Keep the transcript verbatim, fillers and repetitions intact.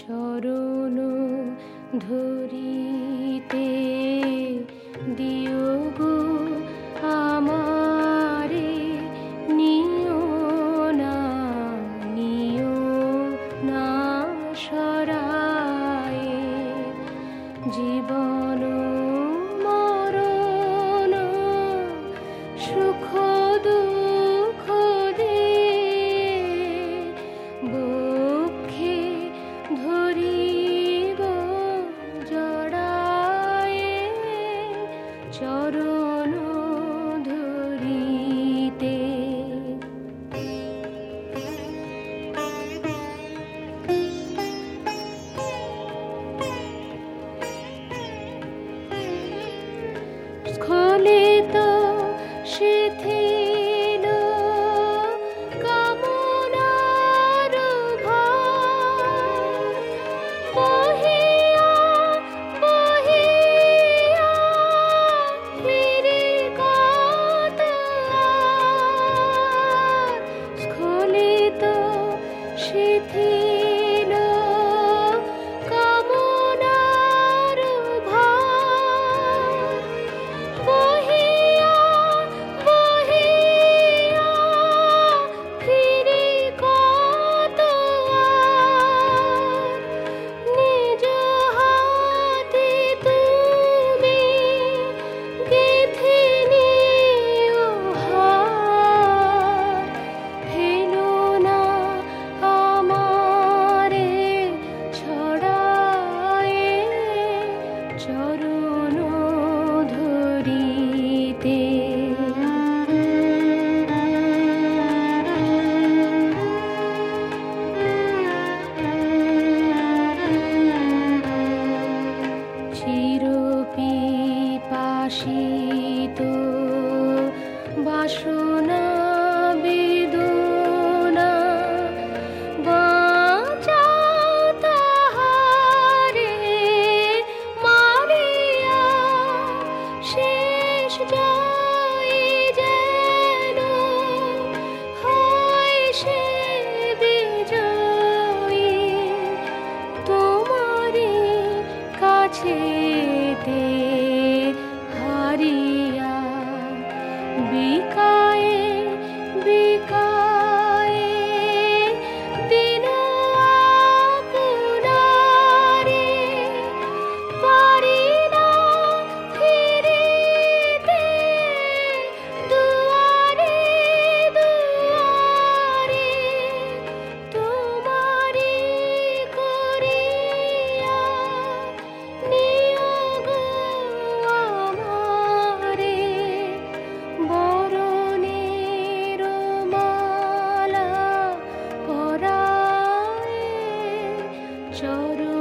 চরণ ধরিতে দিও গো আমারে, নিও না নিও না সরায়ে, জীবন মরণ সুখ দুঃখ দিয়ে বক্ষে ধরিব জড়ায়ে, চরণ ধরিতে। স্খলিত শিথিল কামনার ভার, বহিয়া বহিয়া ফিরে কত আর। স্খলিত শিথিল কামনার ভার, বহিয়া বহিয়া ফিরে কত আর। নিজ হাতে তুমি গেঁথে নিও হার, ফেলো না আমারে ছড়ায়ে, চরণ ধরিতে। চির পিপাসিত বাসনা বেদনা, বাঁচাও তাহারে মারিয়া, শেষ জয় যেন হয় সে বিজয়ী, তোমারি কাছেতে হারিয়া, বিকায়ে বিকায়ে দিন আপনারে, পারি না ফিরিতে দুয়ারে দুয়ারে, তোমারি করিয়া নিও গো আমারে, বরণের মালা পরায়ে, চরণ